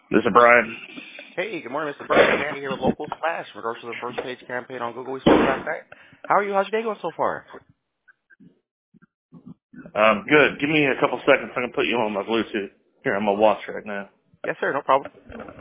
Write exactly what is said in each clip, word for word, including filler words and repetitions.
This is Brian. Hey, good morning, Mister Brian. Danny here with Local Splash in regards to the first page campaign on Google we spoke last night. How are you? How's your day going so far? Um, good. Give me a couple seconds. I can put you on my Bluetooth. Here, I'm on my watch right now. Yes, sir. No problem.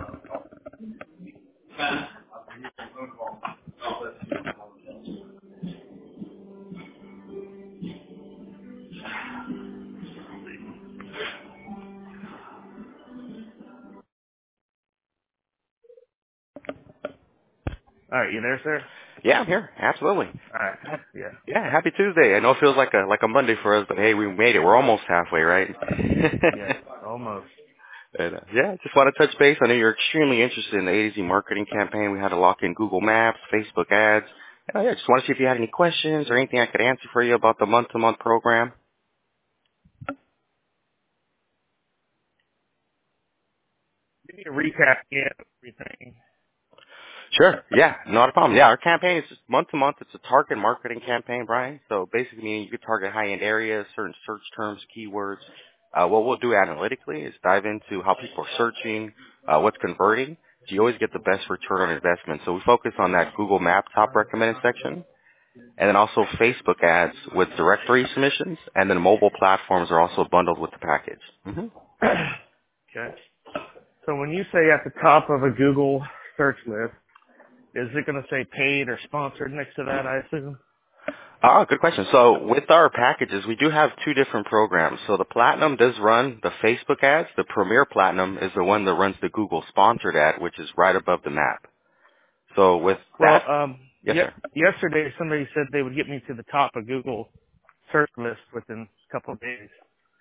All right, you there, sir? Yeah, I'm here. Absolutely. All right. Yeah. Yeah, happy Tuesday. I know it feels like a like a Monday for us, but hey, we made it. We're almost halfway, right? Yes, almost. and, uh, yeah, just want to touch base. I know you're extremely interested in the A to Z marketing campaign. We had to lock in Google Maps, Facebook ads. Uh, yeah, just want to see if you had any questions or anything I could answer for you about the month-to-month program. Give me a recap again of everything. Sure. Yeah, not a problem. Yeah, our campaign is just month to month. It's a target marketing campaign, Brian. So basically, meaning you could target high-end areas, certain search terms, keywords. Uh, what we'll do analytically is dive into how people are searching, uh, what's converting. So you always get the best return on investment. So we focus on that Google Map top recommended section, and then also Facebook ads with directory submissions, and then mobile platforms are also bundled with the package. hmm Okay. So when you say at the top of a Google search list, is it going to say paid or sponsored next to that, I assume? Ah, good question. So with our packages, we do have two different programs. So the Platinum does run the Facebook ads. The Premier Platinum is the one that runs the Google sponsored ad, which is right above the map. So with Well, that, um, yes, ye- sir. yesterday somebody said they would get me to the top of Google search list within a couple of days.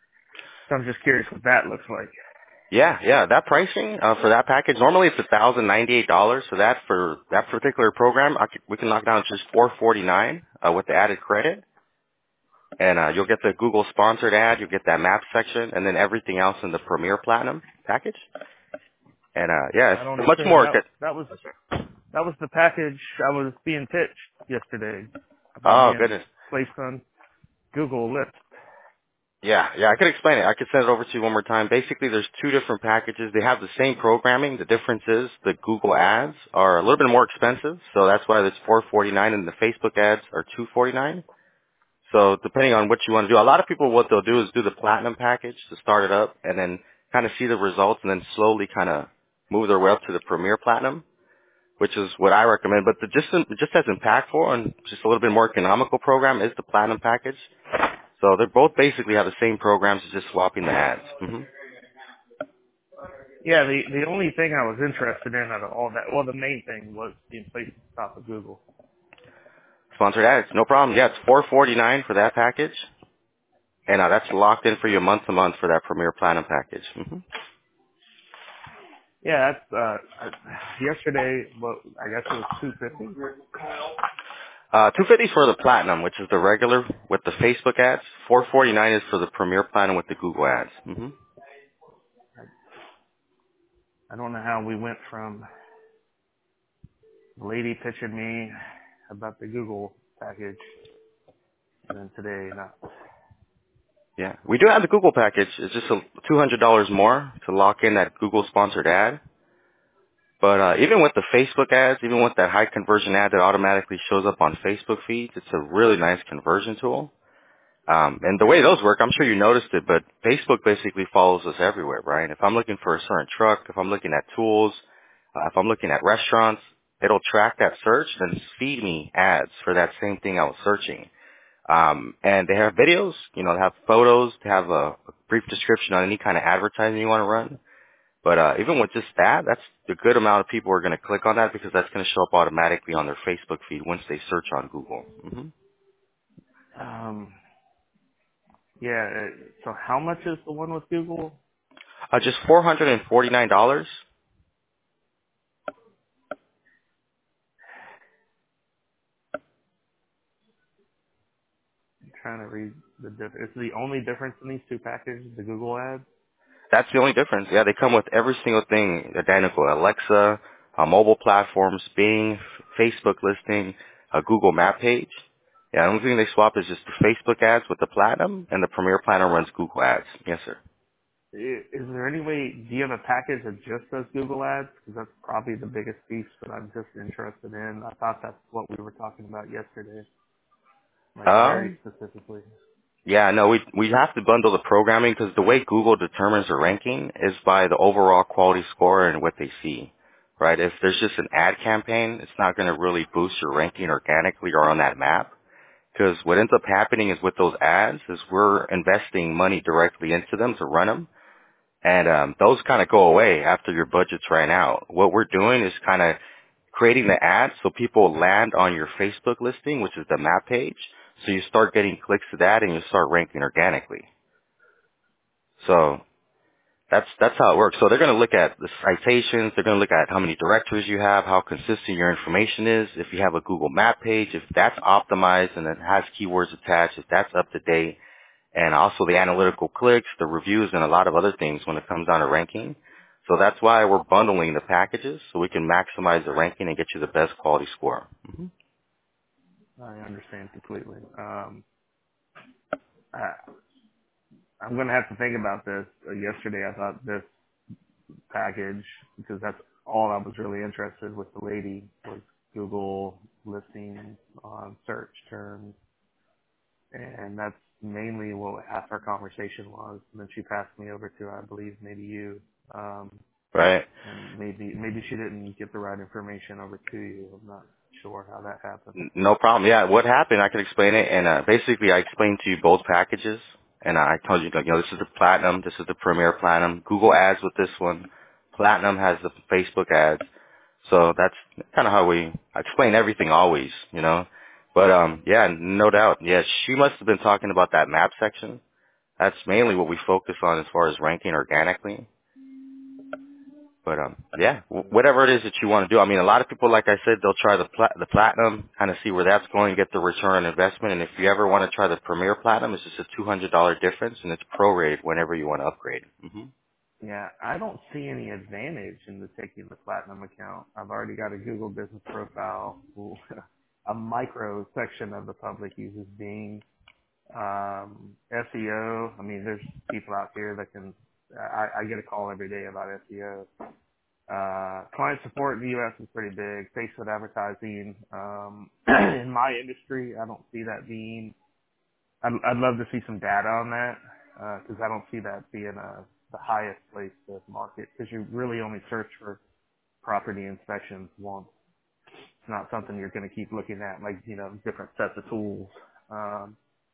So I'm just curious what that looks like. Yeah, yeah. That pricing uh, for that package normally it's a thousand ninety-eight dollars. So that for that particular program, I could, we can knock down to just four forty-nine uh, with the added credit, and uh, you'll get the Google sponsored ad, you'll get that map section, and then everything else in the Premier Platinum package. And uh, yeah, I don't it's much understand. more. That that was that was the package I was being pitched yesterday about Oh being goodness. placed on Google list. Yeah, yeah, I could explain it. I could send it over to you one more time. Basically, there's two different packages. They have the same programming. The difference is the Google ads are a little bit more expensive, so that's why it's four forty-nine, and the Facebook ads are two forty-nine. So depending on what you want to do, a lot of people what they'll do is do the platinum package to start it up, and then kind of see the results, and then slowly kind of move their way up to the Premier Platinum, which is what I recommend. But the just just as impactful and just a little bit more economical program is the platinum package. So they both basically have the same programs, it's just swapping the ads. hmm Yeah, the the only thing I was interested in out of all that, well, the main thing was being placed at the top of Google. Sponsored ads, no problem. Yeah, it's four forty-nine for that package, and uh, that's locked in for you month to month for that Premier Platinum package. hmm Yeah, that's uh yesterday. Well, I guess it was two fifty. Uh, two fifty for the Platinum, which is the regular with the Facebook ads. four forty-nine is for the Premier Platinum with the Google ads. hmm I don't know how we went from the lady pitching me about the Google package and then today not. Yeah, we do have the Google package. It's just a two hundred dollars more to lock in that Google sponsored ad. But uh, even with the Facebook ads, even with that high conversion ad that automatically shows up on Facebook feeds, it's a really nice conversion tool. Um, and the way those work, I'm sure you noticed it, but Facebook basically follows us everywhere, right? If I'm looking for a certain truck, if I'm looking at tools, uh, if I'm looking at restaurants, it'll track that search and feed me ads for that same thing I was searching. Um, and they have videos, you know, they have photos, they have a, a brief description on any kind of advertising you want to run. But uh, even with just that, that's a good amount of people are going to click on that because that's going to show up automatically on their Facebook feed once they search on Google. hmm Um, yeah. uh, So how much is the one with Google? Uh, just four hundred forty-nine dollars. I'm trying to read the difference. Is the only difference in these two packages the Google ads? That's the only difference. Yeah, they come with every single thing identical. Alexa, uh, mobile platforms, Bing, Facebook listing, a Google map page. Yeah, the only thing they swap is just the Facebook ads with the Platinum, and the Premier Platinum runs Google ads. Yes, sir. I- Is there any way, do you have a package that just does Google Ads? Because that's probably the biggest piece that I'm just interested in. I thought that's what we were talking about yesterday, like very Um, specifically. Yeah, no, we we have to bundle the programming because the way Google determines the ranking is by the overall quality score and what they see, right? If there's just an ad campaign, it's not going to really boost your ranking organically or on that map. Because what ends up happening is with those ads is we're investing money directly into them to run them, and um, those kind of go away after your budget's ran out. What we're doing is kind of creating the ads so people land on your Facebook listing, which is the map page. So you start getting clicks to that and you start ranking organically. So that's that's how it works. So they're going to look at the citations. They're going to look at how many directories you have, how consistent your information is. If you have a Google map page, if that's optimized and it has keywords attached, if that's up to date, and also the analytical clicks, the reviews, and a lot of other things when it comes down to ranking. So that's why we're bundling the packages so we can maximize the ranking and get you the best quality score. hmm I understand completely. Um, I, I'm going to have to think about this. Uh, yesterday I thought this package, because that's all I was really interested with the lady, was Google listings on search terms. And that's mainly what half our conversation was. And then she passed me over to, I believe, maybe you. Um, Right. and maybe maybe she didn't get the right information over to you. I'm not sure how that happened. N- No problem. Yeah, what happened, I can explain it. And uh, basically, I explained to you both packages. And I told you, like, you know, this is the Platinum, this is the Premier Platinum. Google ads with this one. Platinum has the Facebook ads. So that's kind of how we I explain everything always, you know. But, um, yeah, no doubt. Yeah, she must have been talking about that map section. That's mainly what we focus on as far as ranking organically. But um, yeah, w- whatever it is that you want to do. I mean, a lot of people, like I said, they'll try the pla- the platinum, kind of see where that's going, get the return on investment. And if you ever want to try the premier platinum, it's just a two hundred dollar difference, and it's prorated whenever you want to upgrade. hmm Yeah, I don't see any advantage in the taking the platinum account. I've already got a Google business profile. A micro section of the public uses Bing. Um, S E O. I mean, there's people out here that can. I, I get a call every day about S E O. Uh, client support in the U S is pretty big. Facebook advertising. Um, in my industry, I don't see that being. I'd, I'd love to see some data on that because I don't see that being uh the highest place to market because you really only search for property inspections once. It's not something you're going to keep looking at, like you know, different sets of tools. Um,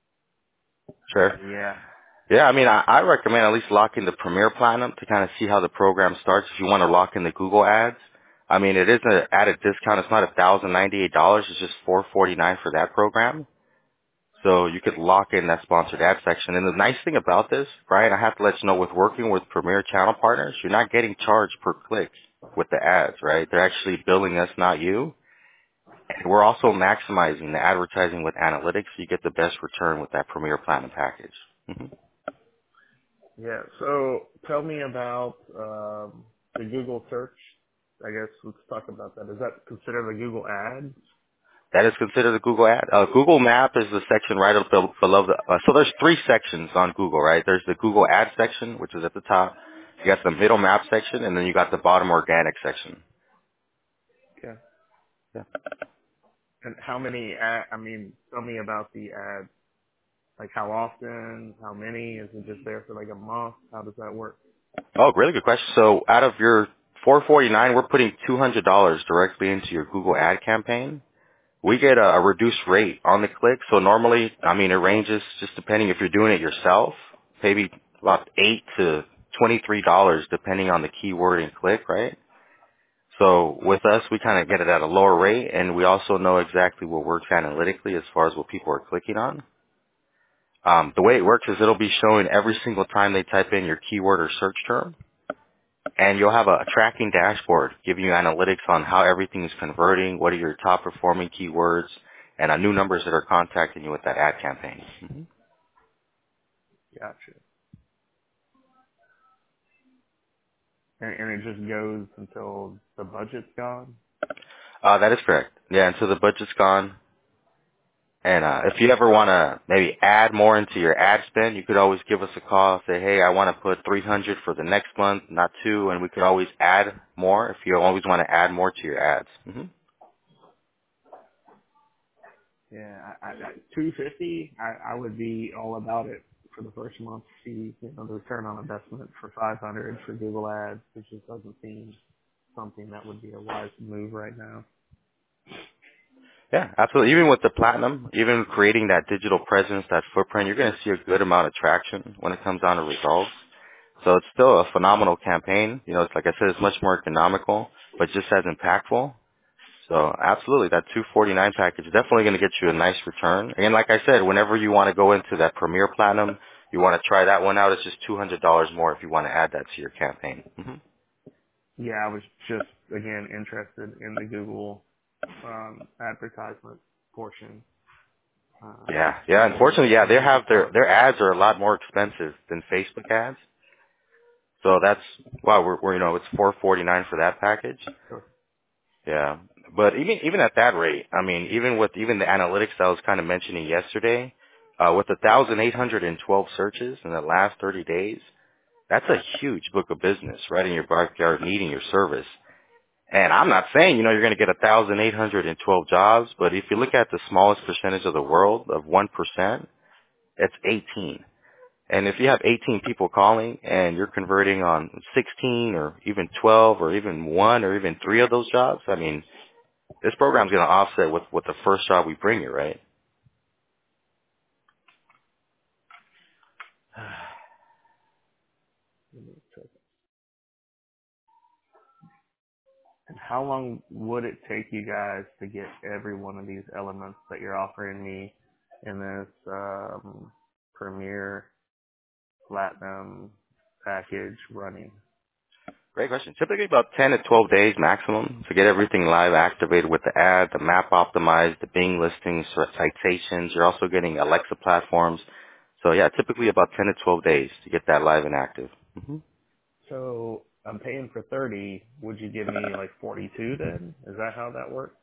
Sure. yeah, Yeah, I mean, I, I recommend at least locking the premier platinum to kind of see how the program starts. If you want to lock in the Google ads, I mean, it is an added discount. It's not a thousand ninety eight dollars. It's just four forty nine for that program. So you could lock in that sponsored ad section. And the nice thing about this, Brian, I have to let you know, with working with Premier channel partners, you're not getting charged per click with the ads, right? They're actually billing us, not you. And we're also maximizing the advertising with analytics so you get the best return with that Premier Platinum package. hmm yeah. So tell me about um, the Google search. I guess let's talk about that. Is that considered a Google ad? That is considered a Google ad. Uh, Google Map is the section right up be- below the, uh, so there's three sections on Google, right? There's the Google ad section, which is at the top. You got the middle map section, and then you got the bottom organic section. Okay. Yeah. And how many? Ad, I mean, tell me about the ads. Like how often? How many? Is it just there for like a month? How does that work? Oh, really good question. So out of your four forty-nine, we're putting two hundred dollars directly into your Google ad campaign. We get a, a reduced rate on the click. So normally, I mean, it ranges just depending if you're doing it yourself, maybe about eight to twenty-three dollars depending on the keyword and click, right? So with us, we kind of get it at a lower rate, and we also know exactly what works analytically as far as what people are clicking on. Um, the way it works is it'll be showing every single time they type in your keyword or search term, and you'll have a, a tracking dashboard giving you analytics on how everything is converting, what are your top performing keywords, and uh, new numbers that are contacting you with that ad campaign. hmm Gotcha. And, and it just goes until the budget's gone. Uh, that is correct. Yeah, and so the budget's gone. And uh, if you ever want to maybe add more into your ad spend, you could always give us a call. Say, hey, I want to put three hundred for the next month, not two, and we could always add more if you always want to add more to your ads. hmm Yeah, I, I, I, two fifty. I, I would be all about it for the first month. See, you know, the return on investment for five hundred for Google Ads. It just doesn't seem something that would be a wise move right now. Yeah, absolutely. Even with the platinum, even creating that digital presence, that footprint, you're going to see a good amount of traction when it comes down to results. So it's still a phenomenal campaign. You know, it's like I said, it's much more economical, but just as impactful. So absolutely, that two forty-nine package is definitely going to get you a nice return. And like I said, whenever you want to go into that Premier Platinum, you want to try that one out, it's just two hundred dollars more if you want to add that to your campaign. hmm Yeah, I was just again interested in the Google um, advertisement portion. Um, Yeah, yeah. so Unfortunately, yeah, I they think have it's their worth their it. ads are a lot more expensive than Facebook ads. So that's wow, we're, we're you know it's four forty-nine for that package. Sure. Yeah, but even even at that rate, I mean, even with even the analytics that I was kind of mentioning yesterday, uh, with one thousand eight hundred twelve searches in the last thirty days, that's a huge book of business right in your backyard needing your service. And I'm not saying, you know, you're going to get one thousand eight hundred twelve jobs, but if you look at the smallest percentage of the world of one percent, it's eighteen. And if you have eighteen people calling and you're converting on sixteen or even twelve or even one or even three of those jobs, I mean, this program's going to offset with, with the first job we bring you, right? Let me check. And how long would it take you guys to get every one of these elements that you're offering me in this um, Premier Platinum package running? Great question. Typically about ten to twelve days maximum to get everything live activated with the ad, the map optimized, the Bing listings, citations. You're also getting Alexa platforms. So yeah, typically about ten to twelve days to get that live and active. hmm So I'm paying for thirty. Would you give me like forty-two then? Is that how that works?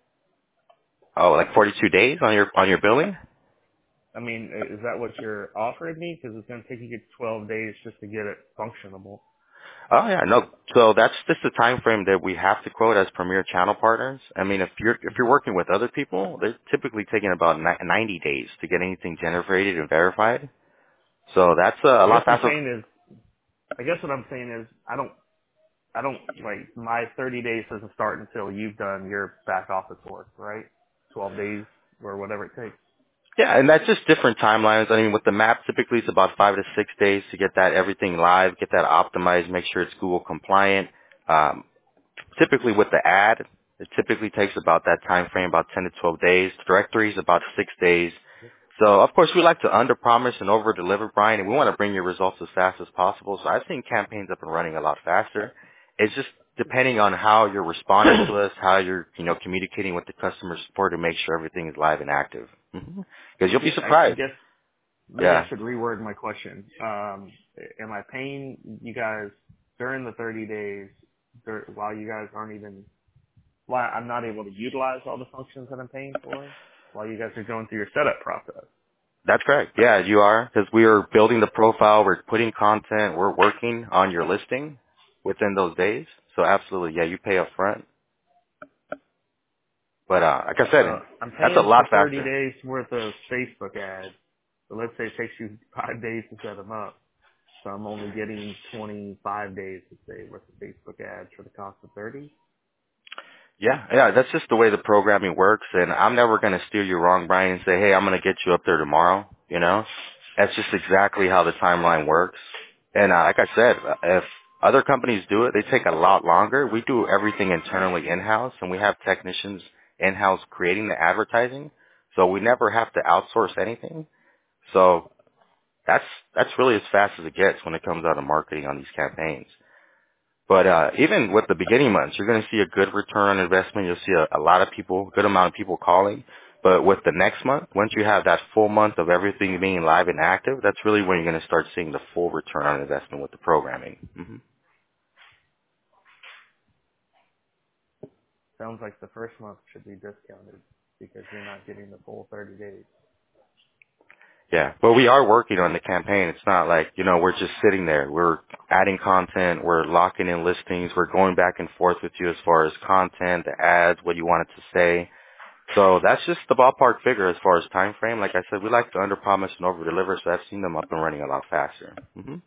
Oh, like forty-two days on your, on your billing? I mean, i- is that what you're offering me? Because it's going to take you twelve days just to get it functionable. Oh yeah, no. So that's just the time frame that we have to quote as premier channel partners. I mean, if you're if you're working with other people, they're typically taking about ni- ninety days to get anything generated and verified. So that's uh, a I guess lot what I'm faster. saying is, I guess what I'm saying is, I don't, I don't like my thirty days doesn't start until you've done your back office work, right? twelve days or whatever it takes. Yeah, and that's just different timelines. I mean, with the map, typically it's about five to six days to get that everything live, get that optimized, make sure it's Google compliant. Um, typically with the ad, it typically takes about that time frame, about ten to twelve days. Directories about six days. So of course we like to underpromise and overdeliver, Brian, and we want to bring your results as fast as possible. So I've seen campaigns up and running a lot faster. It's just depending on how you're responding to us, how you're, you know, communicating with the customer support to make sure everything is live and active. Because you'll be I, I surprised. guess maybe I Yeah, should reword my question. Um, am I paying you guys during the thirty days dur- while you guys aren't even, while I'm not able to utilize all the functions that I'm paying for, while you guys are going through your setup process? that's correct. Yeah, you are. Because we are building the profile, we're putting content, we're working on your listing within those days. So absolutely, yeah, you pay up front. But uh, like I So said, I'm that's a paying lot for thirty faster. days worth of Facebook ads. So let's say it takes you five days to set them up. So I'm only getting twenty-five days to say worth of Facebook ads for the cost of thirty. Yeah, yeah, that's just the way the programming works, and I'm never going to steer you wrong, Brian, and say, hey, I'm going to get you up there tomorrow, you know? That's just exactly how the timeline works. And uh, like I said, if other companies do it, they take a lot longer. We do everything internally in-house, and we have technicians in-house creating the advertising, so we never have to outsource anything. So that's that's really as fast as it gets when it comes out of marketing on these campaigns. But uh, even with the beginning months, you're going to see a good return on investment. You'll see a, a lot of people, good amount of people calling. But with the next month, once you have that full month of everything being live and active, that's really when you're going to start seeing the full return on investment with the programming. hmm Sounds like the first month should be discounted. because you're not getting the full thirty days. Yeah, but we are working on the campaign. It's not like, you know, we're just sitting there. We're adding content. We're locking in listings. We're going back and forth with you as far as content, the ads, what you want it to say. So that's just the ballpark figure as far as time frame. Like I said, we like to under-promise and over-deliver, so I've seen them up and running a lot faster. hmm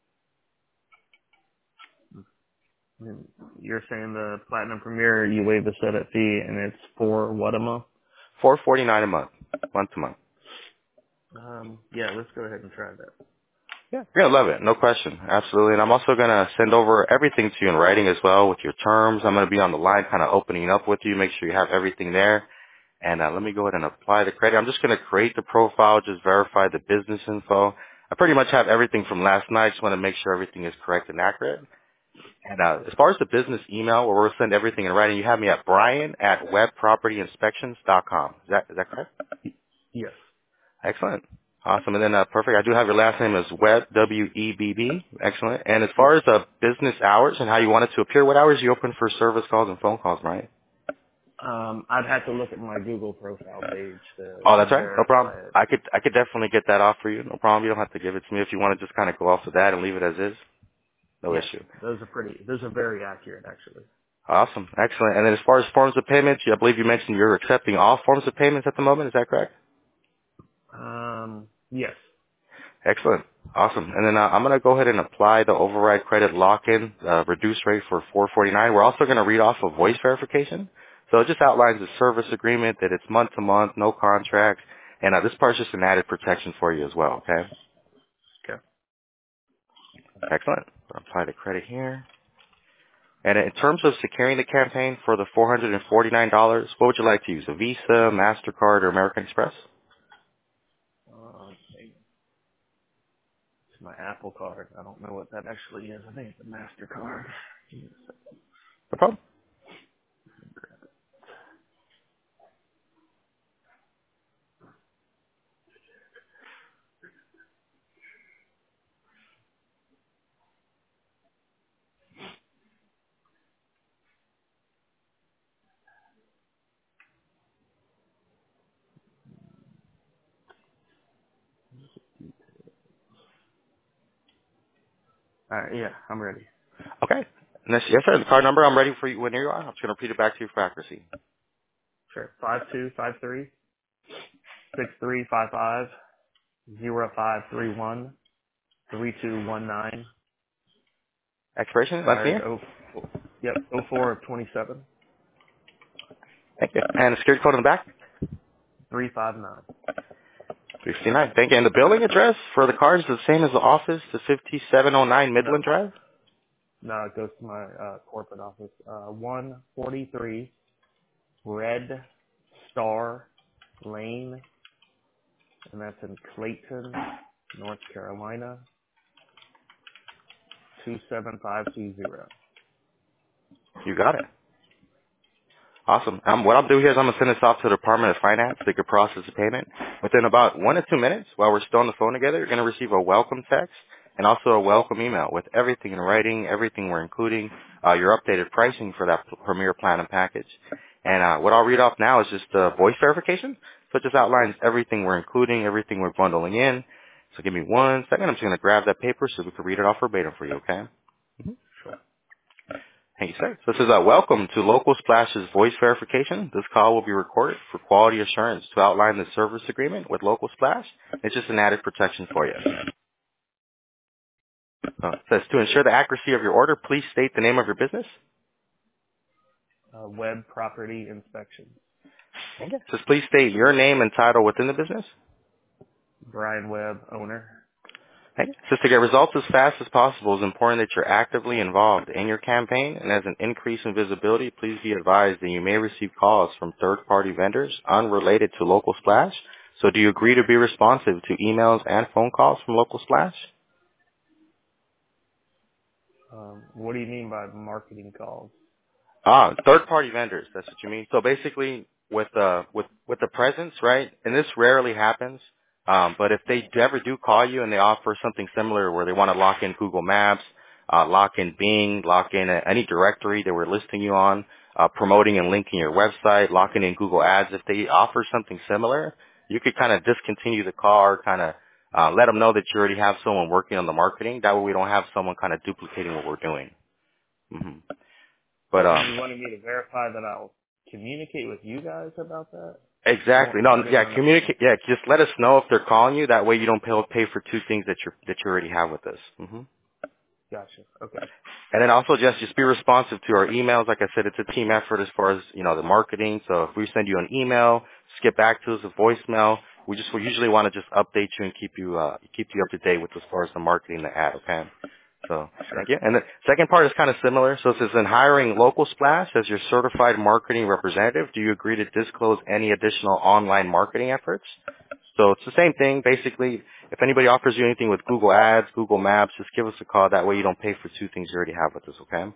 And you're saying the Platinum Premier, you waive the setup fee, and it's for what a month? four forty-nine a month, month to month. Um, yeah, let's go ahead and try that. Yeah, you're gonna love it, no question, absolutely. And I'm also gonna send over everything to you in writing as well with your terms. I'm gonna be on the line, kind of opening up with you, make sure you have everything there. And uh, let me go ahead and apply the credit. I'm just gonna create the profile, just verify the business info. I pretty much have everything from last night. Just want to make sure everything is correct and accurate. And uh, as far as the business email, where we'll send everything in writing, you have me at Brian at web property inspections dot com. Is that is that correct? Yes. Excellent. Awesome. And then, uh, perfect. I do have your last name as Webb, W E B B. Excellent. And as Yes. far as uh, business hours and how you want it to appear, what hours are you open for service calls and phone calls, Brian? Um, I'd have to look at my Google profile page to Oh, that's right. No verify problem. it. I could I could definitely get that off for you. No problem. You don't have to give it to me if you want to just kind of go off of that and leave it as is. No Yes, issue. those are pretty. Those are very accurate, actually. Awesome. Excellent. And then as far as forms of payment, I believe you mentioned you're accepting all forms of payments at the moment. Is that correct? Um, yes. Excellent. Awesome. And then uh, I'm going to go ahead and apply the override credit lock-in uh, reduced rate for four forty-nine. We're also going to read off a voice verification. So it just outlines the service agreement that it's month to month, no contract, and uh, this part's just an added protection for you as well. Okay. Okay. Excellent. I'll apply the credit here. And in terms of securing the campaign for the four hundred forty-nine dollars, what would you like to use? A Visa, MasterCard, or American Express? Uh, it's my Apple Card. I don't know what that actually is. I think it's a Mastercard. No problem. All right. Yeah, I'm ready. Okay. And this, yes, sir. The card number, I'm ready for you when you are. I'm just going to repeat it back to you for accuracy. Sure. Five two five three six three five five zero five three one three two one nine. Expiration, last Expired. year. Oh, yep. Oh four of twenty seven. Thank you. And the security code in the back? Three five nine. three fifty-nine. Thank you. And the billing address for the card is the same as the office, the fifty-seven oh nine No, Midland Drive? no. It goes to my uh, corporate office. Uh, one forty three Red Star Lane, and that's in Clayton, North Carolina, two seven five two zero. You got it. Awesome. Um, what I'll do here is I'm going to send this off to the Department of Finance. They could process the payment. Within about one to two minutes, while we're still on the phone together, you're going to receive a welcome text and also a welcome email with everything in writing, everything we're including, uh, your updated pricing for that Premier Platinum package. And uh, what I'll read off now is just uh, voice verification. So it just outlines everything we're including, everything we're bundling in. So give me one second. I'm just going to grab that paper so we can read it off verbatim for you, okay? Sure. Thank you, sir. So this is a welcome to Local Splash's voice verification. This call will be recorded for quality assurance to outline the service agreement with Local Splash. It's just an added protection for you. Uh, it says to ensure the accuracy of your order, please state the name of your business. Uh, web property inspection. Okay. It says please state your name and title within the business. Brian Webb, owner. Okay. It says to get results as fast as possible, it's important that you're actively involved in your campaign, and as an increase in visibility, please be advised that you may receive calls from third-party vendors unrelated to Local Splash. So do you agree to be responsive to emails and phone calls from Local Splash? Um, what do you mean by marketing calls? Ah, third-party vendors. That's what you mean. So basically, with uh, with with the presence, right? And this rarely happens. Um, but if they ever do call you and they offer something similar, where they want to lock in Google Maps, uh, lock in Bing, lock in uh, any directory that we're listing you on, uh, promoting and linking your website, locking in Google Ads. If they offer something similar, you could kind of discontinue the call or kind of uh, let them know that you already have someone working on the marketing. That way we don't have someone kind of duplicating what we're doing. hmm But So um, you wanted me to verify that I'll communicate with you guys about that? I exactly. won't No, put it yeah, on a... communicate. Yeah, just let us know if they're calling you. That way you don't pay, pay for two things that you that you already have with us. hmm Gotcha. Okay. And then also just just be responsive to our emails. Like I said, it's a team effort as far as, you know, the marketing. So if we send you an email, just get back to us a voicemail. We just we usually want to just update you and keep you uh keep you up to date with as far as the marketing the ad, okay? So thank Sure. you. And the second part is kind of similar. So it says in hiring Local Splash as your certified marketing representative, do you agree to disclose any additional online marketing efforts? So it's the same thing. Basically, if anybody offers you anything with Google Ads, Google Maps, just give us a call. That way you don't pay for two things you already have with us, okay?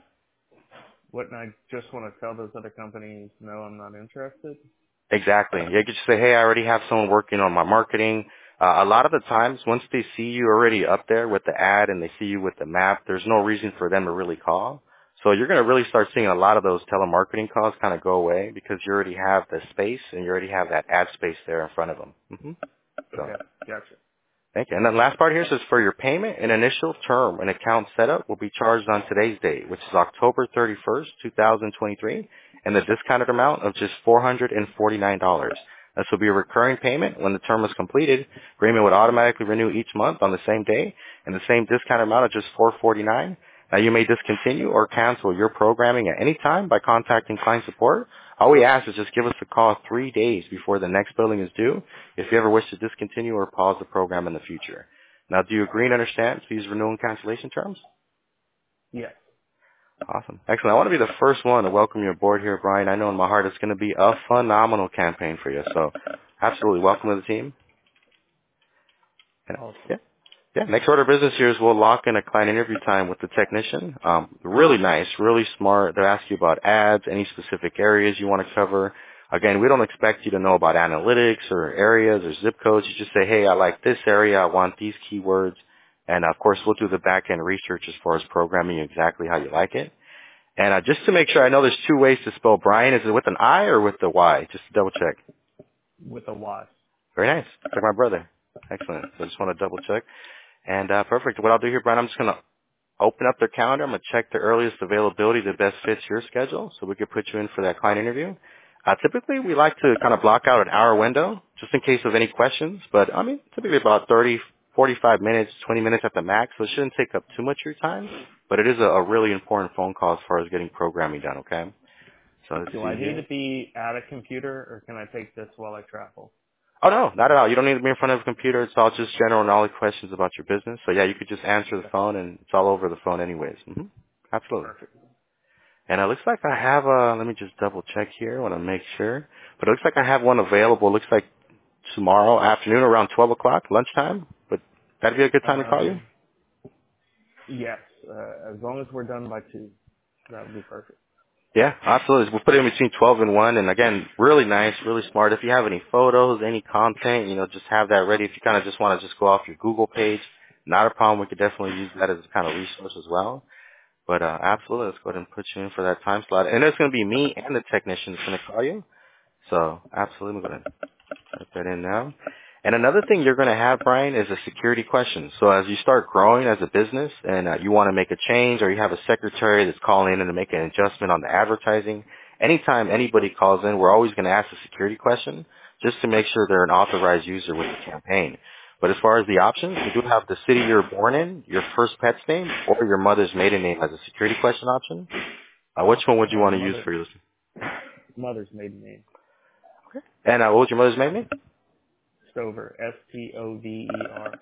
Wouldn't I just want to tell those other companies, no, I'm not interested? Exactly. Yeah, you could just say, hey, I already have someone working on my marketing. Uh, a lot of the times, once they see you already up there with the ad and they see you with the map, there's no reason for them to really call. So you're going to really start seeing a lot of those telemarketing calls kind of go away because you already have the space and you already have that ad space there in front of them. hmm So. Okay. Gotcha. Thank you. And then last part here says for your payment, an initial term and account setup will be charged on today's date, which is October thirty-first, two thousand twenty-three, and the discounted amount of just four hundred forty-nine dollars. This will be a recurring payment. When the term is completed, agreement would automatically renew each month on the same day, and the same discounted amount of just four hundred forty-nine dollars. Now you may discontinue or cancel your programming at any time by contacting client support. All we ask is just give us a call three days before the next billing is due if you ever wish to discontinue or pause the program in the future. Now, do you agree and understand these renewal and cancellation terms? Yes. Awesome. Excellent. I want to be the first one to welcome you aboard here, Brian. I know in my heart it's going to be a phenomenal campaign for you. So absolutely welcome to the team. And, Awesome. yeah. Yeah, next order of business here is we'll lock in a client interview time with the technician. Um, really nice, really smart. They'll ask you about ads, any specific areas you want to cover. Again, we don't expect you to know about analytics or areas or zip codes. You just say, hey, I like this area. I want these keywords. And, of course, we'll do the back-end research as far as programming you exactly how you like it. And uh, just to make sure, I know there's two ways to spell Brian. Is it with an I or with the Y? Just to double check. With a Y. Very nice. Like my brother. Excellent. So I just want to double check. And uh, perfect. What I'll do here, Brian, I'm just going to open up their calendar. I'm going to check the earliest availability that best fits your schedule so we could put you in for that client interview. Uh, typically, we like to kind of block out an hour window just in case of any questions. But, I mean, typically about thirty, forty-five minutes, twenty minutes at the max, so it shouldn't take up too much of your time. But it is a, a really important phone call as far as getting programming done, okay? So let's Do see I need to here. be at a computer or can I take this while I travel? Oh, no, not at all. You don't need to be in front of a computer. It's all just general knowledge questions about your business. So, yeah, you could just answer the Okay. phone, and it's all over the phone anyways. hmm Absolutely. Perfect. And it looks like I have uh let me just double check here. I want to make sure. But it looks like I have one available. It looks like tomorrow afternoon around twelve o'clock, lunchtime. But that'd be a good time to call you? Um, yes. Uh, as long as we're done by two, that would be perfect. Yeah, absolutely. We'll put it in between twelve and one. And again, really nice, really smart. If you have any photos, any content, you know, just have that ready. If you kind of just want to just go off your Google page, not a problem. We could definitely use that as a kind of resource as well. But uh, absolutely, let's go ahead and put you in for that time slot. And it's going to be me and the technician that's going to call you. So absolutely, we're going to Type that in now. And another thing you're going to have, Brian, is a security question. So as you start growing as a business and uh, you want to make a change or you have a secretary that's calling in to make an adjustment on the advertising, anytime anybody calls in, we're always going to ask a security question just to make sure they're an authorized user with the campaign. But as far as the options, we do have the city you're born in, your first pet's name, or your mother's maiden name as a security question option. Uh, which one would you Uh, want to use mother, for your listening? mother's maiden name. And uh, what was your mother's maiden name? Stover. S T O V E R.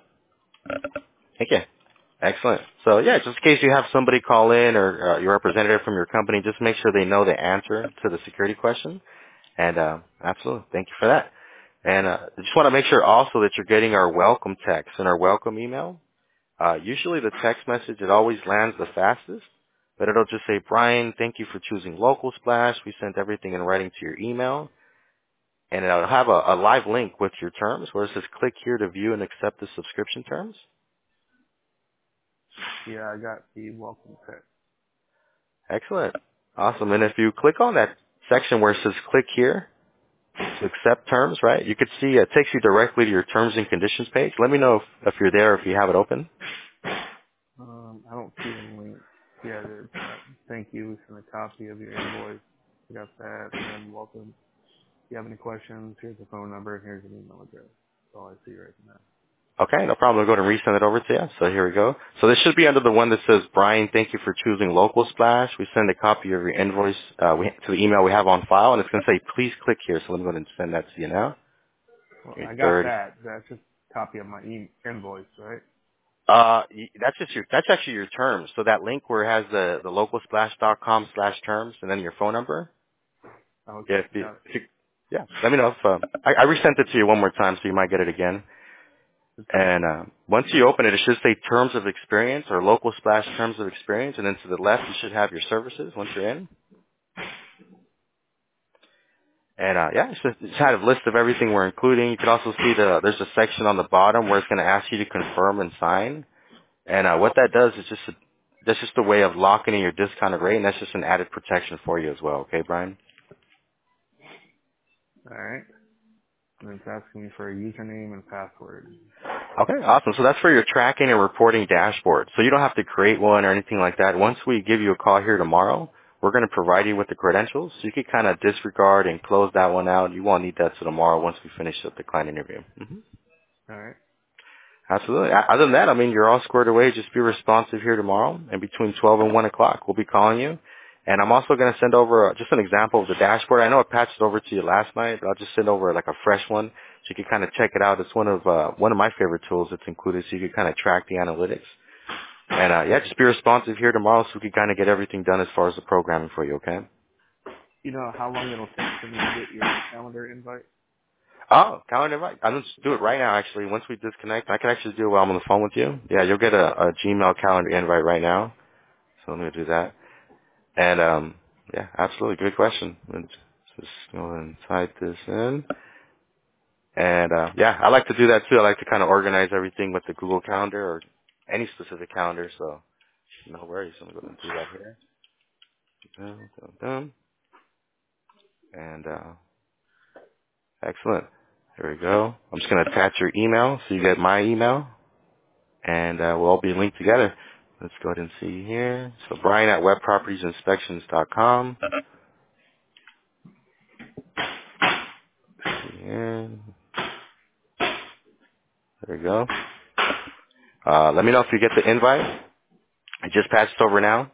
Thank you. Excellent. So yeah, just in case you have somebody call in or uh, your representative from your company, just make sure they know the answer to the security question. And uh, absolutely, thank you for that. And uh, I just want to make sure also that you're getting our welcome text and our welcome email. Uh, usually the text message, it always lands the fastest, but it'll just say, Brian, thank you for choosing Local Splash. We sent everything in writing to your email. And it'll have a, a live link with your terms where it says click here to view and accept the subscription terms. Yeah, I got the welcome text. Excellent. Awesome. And if you click on that section where it says click here to accept terms, right, you could see it takes you directly to your terms and conditions page. Let me know if, if you're there, if you have it open. Um, I don't see the link. Yeah, there's uh, thank you. Send a copy of your invoice. We got that. And then welcome. If you have any questions, here's the phone number and here's an email address. That's all I see right now. Okay, no problem. I'll go ahead and resend it over to you. So here we go. So this should be under the one that says, Brian, thank you for choosing Local Splash. We send a copy of your invoice uh, we, to the email we have on file, and it's going to say, please click here. So let me go ahead and send that to you now. Well, Your I got third. that. That's just a copy of my e- invoice, right? Uh, y- that's just your, that's actually your terms. So that link where it has the, the localsplash.com slash terms and then your phone number. Yeah, Okay, if you, got it. if you, yeah, let me know if, um, I, I resent it to you one more time so you might get it again. Just And uh, once you open it, it should say terms of experience or local splash terms of experience. And then to the left, you should have your services once you're in. And uh, yeah, it's just, it's had a list of everything we're including. You can also see the there's a section on the bottom where it's going to ask you to confirm and sign. And uh, what that does is just a, that's just a way of locking in your discounted rate, and that's just an added protection for you as well. Okay, Brian? all right. And it's asking me for a username and password. Okay, awesome. So that's for your tracking and reporting dashboard. So you don't have to create one or anything like that. Once we give you a call here tomorrow, we're going to provide you with the credentials. So you can kind of disregard and close that one out. You won't need that till tomorrow once we finish up the client interview. hmm All right. Absolutely. O- Other than that, I mean, you're all squared away. Just be responsive here tomorrow, and between twelve and one o'clock, we'll be calling you. And I'm also going to send over uh, just an example of the dashboard. I know I patched it over to you last night, but I'll just send over like a fresh one so you can kind of check it out. It's one of uh, one of my favorite tools that's included, so you can kind of track the analytics. And uh, yeah, just be responsive here tomorrow, so we can kind of get everything done as far as the programming for you. Okay? You know how long it'll take for me to get your calendar invite? Oh, calendar invite. I'll just do it right now. Actually, once we disconnect, I can actually do it while I'm on the phone with you. Yeah, you'll get a, a Gmail calendar invite right now. So let me do that. And um, yeah, absolutely, good question. Let's just go ahead and type this in. And uh, yeah, I like to do that too. I like to kind of organize everything with the Google Calendar or any specific calendar. So no worries. I'm going to do that here. Dum, dum, dum. And uh, excellent. Here we go. I'm just going to attach your email so you get my email, and uh, we'll all be linked together. Let's go ahead and see here. So Brian at web properties inspections dot com. See here. There we go. Uh, let me know if you get the invite. I just patched over now.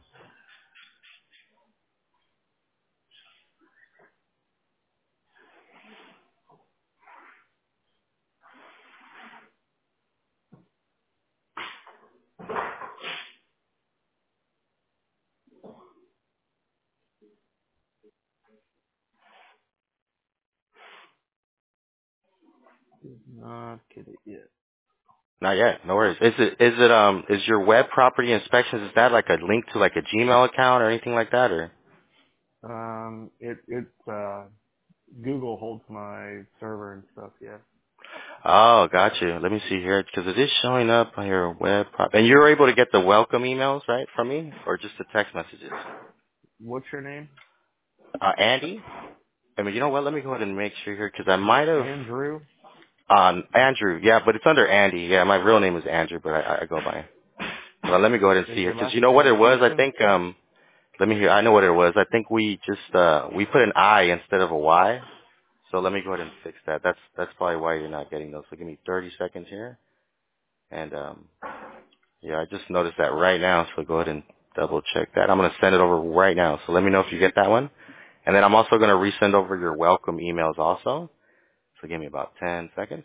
Did not get it yet. Not yet. No worries. Is it is it um is your web property inspections, is that like a link to like a Gmail account or anything like that, or? Um, it it's uh Google holds my server and stuff. Yeah. Oh, got you. Let me see here because it is showing up on your web prop. And you're able to get the welcome emails right from me, or just the text messages? What's your name? Uh, Andy. I mean, you know what? Let me go ahead and make sure here because I might have. Andrew. Um, Andrew. Yeah, but it's under Andy. Yeah, my real name is Andrew, but I, I go by. Well, let me go ahead and see Is here your because last you know what name it was. I Jason? think um let me hear. I know what it was. I think we just uh we put an I instead of a Y. So let me go ahead and fix that. That's that's probably why you're not getting those. So give me thirty seconds here. And um yeah, I just noticed that right now. So go ahead and double check that. I'm gonna send it over right now. So let me know if you get that one. And then I'm also gonna resend over your welcome emails also. So give me about ten seconds.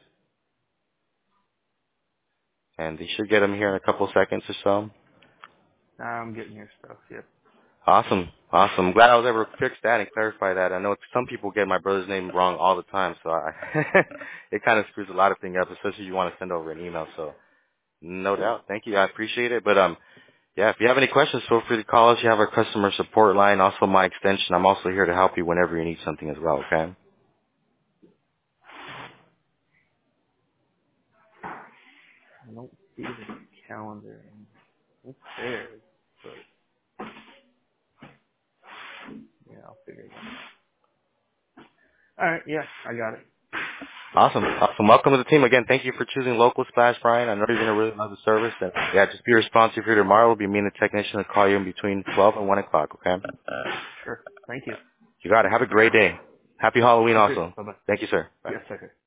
And you should get them here in a couple seconds or so. I'm getting your stuff. Yep. Awesome. Awesome. I'm glad I was able to fix that and clarify that. I know some people get my brother's name wrong all the time, so I it kind of screws a lot of things up, especially if you want to send over an email. So no doubt. Thank you. I appreciate it. But um yeah, if you have any questions, feel free to call us. You have our customer support line, also my extension. I'm also here to help you whenever you need something as well, okay? I don't see the calendar. It's there, but figured it out. All right, yeah, I got it. Awesome. Awesome. Welcome to the team again. Thank you for choosing Local Splash, Brian. I know you're going to really love the service. And yeah, just be responsive here tomorrow. We'll be meeting a technician to call you in between twelve and one o'clock, okay? Sure. Thank you. You got it. Have a great day. Happy Halloween You too. also. Bye bye. Thank you, sir. Bye. Yes, sir.